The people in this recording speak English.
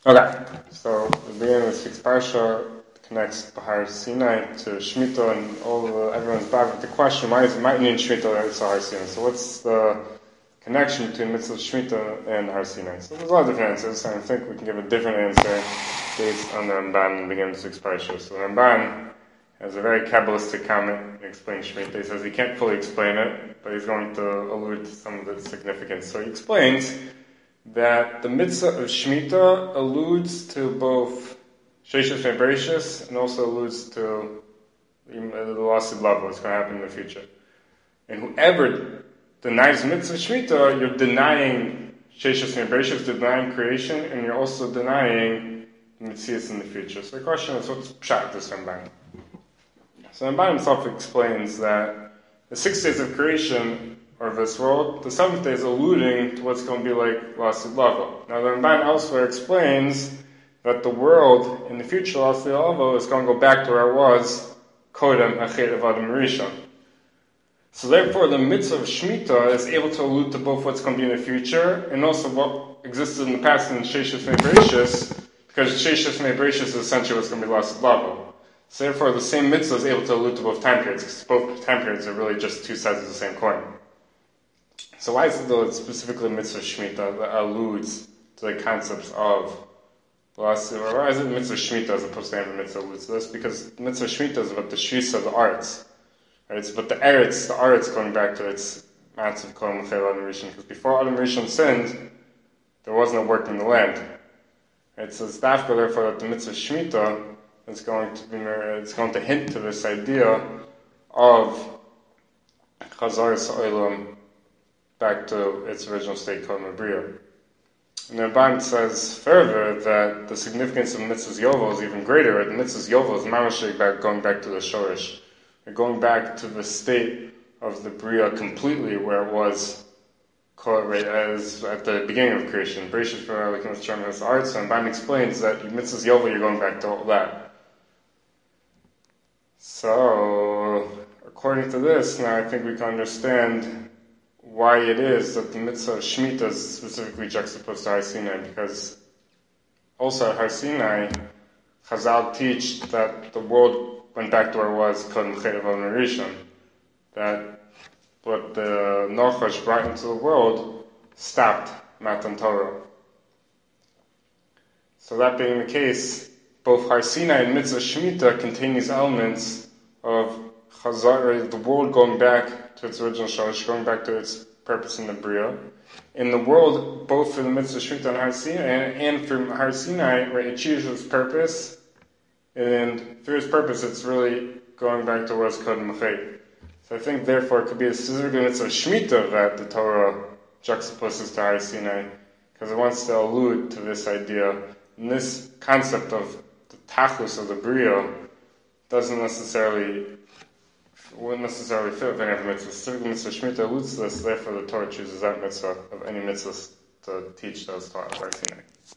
Okay, so the beginning of the sixth parsha connects Har Sinai to Shemitah and everyone's back with the question: why is it Ma'anin Shemitah and Har Sinai? So what's the connection between Mitzvah Shemitah and Har Sinai? So there's a lot of different answers, and I think we can give a different answer based on the Ramban in the beginning of the sixth parsha. So the Ramban has a very Kabbalistic comment in explaining Shemitah. He says he can't fully explain it, but he's going to allude to some of the significance. So he explains that the mitzvah of Shemitah alludes to both Sheishas and Bereshis and also alludes to the loss of love, what's going to happen in the future. And whoever denies mitzvah Shemitah, you're denying Sheishas and Bereshis, denying creation, and you're also denying Metzias in the future. So the question is, what's pshat this Ramban? So Ramban himself explains that the 6 days of creation of this world, the 7th day is alluding to what's going to be like Lasid Lava. Now the Ramban elsewhere explains that the world in the future, Lasid Lava, is going to go back to where it was Kodem Hachet of Adam Rishon. So therefore the mitzvah of Shemitah is able to allude to both what's going to be in the future and also what existed in the past in Sheishas Mei Bereshis, because Sheishas Mei Bereshis is essentially what's going to be Lasid Lava. So therefore the same mitzvah is able to allude to both time periods, because both time periods are really just two sides of the same coin. So why is it though it's specifically mitzvah Shemitah that alludes to the concepts of why is it mitzvah Shemitah as opposed to every mitzvah alludes to this? Because mitzvah Shemitah is about the shvisa of the arts. Right? It's about the arts going back to its massive Kol Mechel Adam Rishon. Because before Adam Rishon sinned, there was no work in the land. Right? So it's therefore that the mitzvah Shemitah is going to hint to this idea of Chazaras Olam back to its original state called Mabriya. And the Ramban says further that the significance of Mitzvah's Yovel is even greater. The Mitzvah's Yovel is mamashik going back to the Shorish. We're going back to the state of the Bria completely where it was as at the beginning of creation. Bereshit for looking at the arts, and Ramban explains that Mitzvah's Yovel, you're going back to all that. So, according to this, now I think we can understand why it is that the mitzvah of Shemitah is specifically juxtaposed to Har Sinai, because also at Har Sinai, Chazal teach that the world went back to where it was Kodem Chet of Adam Rishon, that what the Nachash brought into the world stopped Matan Torah. So that being the case, both Har Sinai and mitzvah Shemitah contain these elements of Chazar, the world going back to its original shalish, going back to its purpose in the Bria. In the world, both for the mitzvah Shemitah and Har Sinai, and for Har Sinai, right, it achieves its purpose, and through its purpose, it's really going back to what's called Mechet. So I think, therefore, it could be a specific mitzvah Shemitah that the Torah juxtaposes to Har Sinai, because it wants to allude to this idea, and this concept of the Tachlis of the Bria wouldn't necessarily fit with any other mitzvah. Specifically, mitzvah Shemitah alludes to this, therefore the Torah chooses that mitzvah of any mitzvahs to teach those taught by Sinai.